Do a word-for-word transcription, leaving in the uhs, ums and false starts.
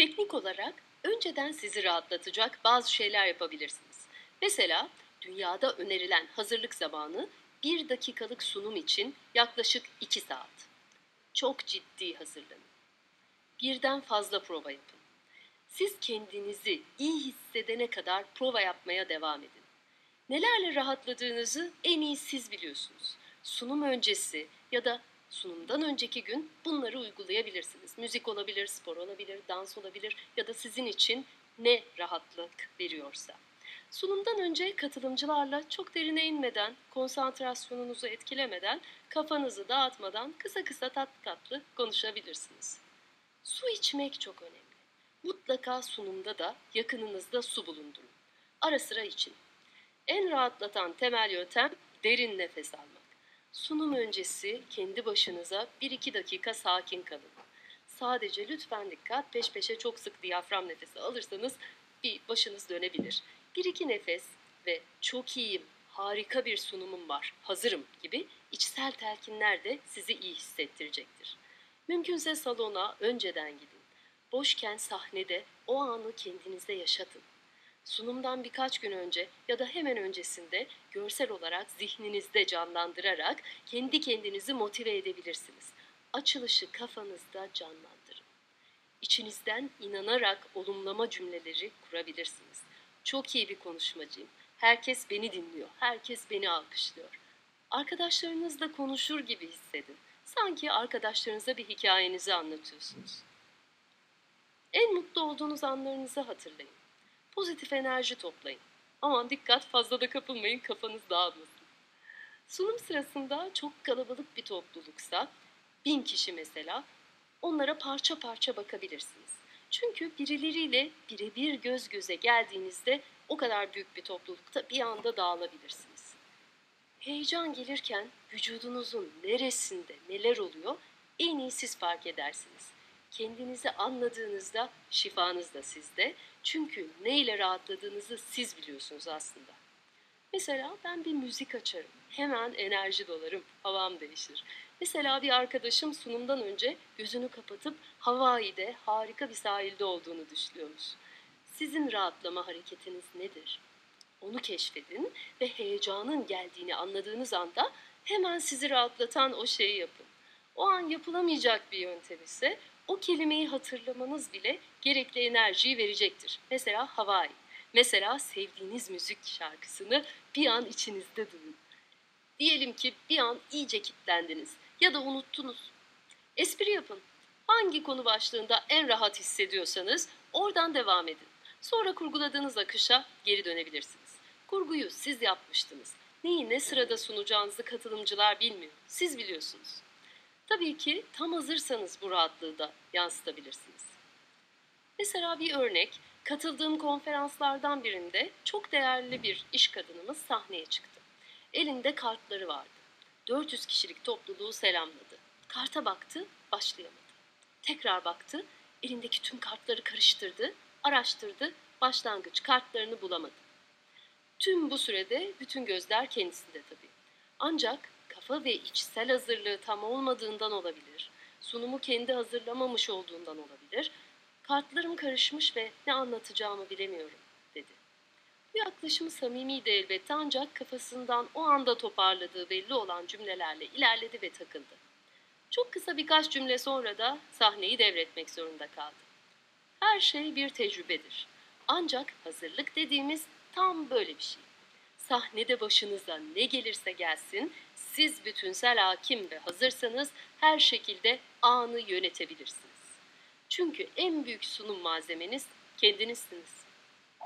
Teknik olarak önceden sizi rahatlatacak bazı şeyler yapabilirsiniz. Mesela dünyada önerilen hazırlık zamanı bir dakikalık sunum için yaklaşık iki saat. Çok ciddi hazırlanın. Birden fazla prova yapın. Siz kendinizi iyi hissedene kadar prova yapmaya devam edin. Nelerle rahatladığınızı en iyi siz biliyorsunuz. Sunum öncesi ya da sunumdan önceki gün bunları uygulayabilirsiniz. Müzik olabilir, spor olabilir, dans olabilir ya da sizin için ne rahatlık veriyorsa. Sunumdan önce katılımcılarla çok derine inmeden, konsantrasyonunuzu etkilemeden, kafanızı dağıtmadan kısa kısa tatlı tatlı konuşabilirsiniz. Su içmek çok önemli. Mutlaka sunumda da yakınınızda su bulundurun. Ara sıra için. En rahatlatan temel yöntem derin nefes almak. Sunum öncesi kendi başınıza bir iki dakika sakin kalın. Sadece lütfen dikkat, peş peşe çok sık diyafram nefesi alırsanız bir başınız dönebilir. Bir iki nefes ve çok iyiyim, harika bir sunumum var, hazırım gibi içsel telkinler de sizi iyi hissettirecektir. Mümkünse salona önceden gidin. Boşken sahnede o anı kendinize yaşatın. Sunumdan birkaç gün önce ya da hemen öncesinde görsel olarak zihninizde canlandırarak kendi kendinizi motive edebilirsiniz. Açılışı kafanızda canlandırın. İçinizden inanarak olumlama cümleleri kurabilirsiniz. Çok iyi bir konuşmacıyım. Herkes beni dinliyor. Herkes beni alkışlıyor. Arkadaşlarınızla konuşur gibi hissedin. Sanki arkadaşlarınıza bir hikayenizi anlatıyorsunuz. En mutlu olduğunuz anlarınızı hatırlayın. Pozitif enerji toplayın. Aman dikkat, fazla da kapılmayın, kafanız dağılmasın. Sunum sırasında çok kalabalık bir topluluksa, bin kişi mesela, onlara parça parça bakabilirsiniz. Çünkü birileriyle birebir göz göze geldiğinizde o kadar büyük bir toplulukta bir anda dağılabilirsiniz. Heyecan gelirken vücudunuzun neresinde neler oluyor en iyi siz fark edersiniz. Kendinizi anladığınızda şifanız da sizde. Çünkü neyle rahatladığınızı siz biliyorsunuz aslında. Mesela ben bir müzik açarım. Hemen enerji dolarım, havam değişir. Mesela bir arkadaşım sunumdan önce gözünü kapatıp Hawaii'de harika bir sahilde olduğunu düşünüyormuş. Sizin rahatlama hareketiniz nedir? Onu keşfedin ve heyecanın geldiğini anladığınız anda hemen sizi rahatlatan o şeyi yapın. O an yapılamayacak bir yöntem ise o kelimeyi hatırlamanız bile gerekli enerjiyi verecektir. Mesela Hawaii, mesela sevdiğiniz müzik şarkısını bir an içinizde duyun. Diyelim ki bir an iyice kilitlendiniz ya da unuttunuz. Espri yapın. Hangi konu başlığında en rahat hissediyorsanız oradan devam edin. Sonra kurguladığınız akışa geri dönebilirsiniz. Kurguyu siz yapmıştınız. Neyi ne sırada sunacağınızı katılımcılar bilmiyor. Siz biliyorsunuz. Tabii ki tam hazırsanız bu rahatlığı da yansıtabilirsiniz. Mesela bir örnek, katıldığım konferanslardan birinde çok değerli bir iş kadınımız sahneye çıktı. Elinde kartları vardı. dört yüz kişilik topluluğu selamladı. Karta baktı, başlayamadı. Tekrar baktı, elindeki tüm kartları karıştırdı, araştırdı, başlangıç kartlarını bulamadı. Tüm bu sürede bütün gözler kendisinde tabii. Ancak kafa ve içsel hazırlığı tam olmadığından olabilir, sunumu kendi hazırlamamış olduğundan olabilir, kartlarım karışmış ve ne anlatacağımı bilemiyorum, dedi. Bu yaklaşımı samimiydi elbette ancak kafasından o anda toparladığı belli olan cümlelerle ilerledi ve takıldı. Çok kısa birkaç cümle sonra da sahneyi devretmek zorunda kaldı. Her şey bir tecrübedir. Ancak hazırlık dediğimiz tam böyle bir şey. Sahnede başınıza ne gelirse gelsin, siz bütünsel hakim ve hazırsanız her şekilde anı yönetebilirsiniz. Çünkü en büyük sunum malzemeniz kendinizsiniz.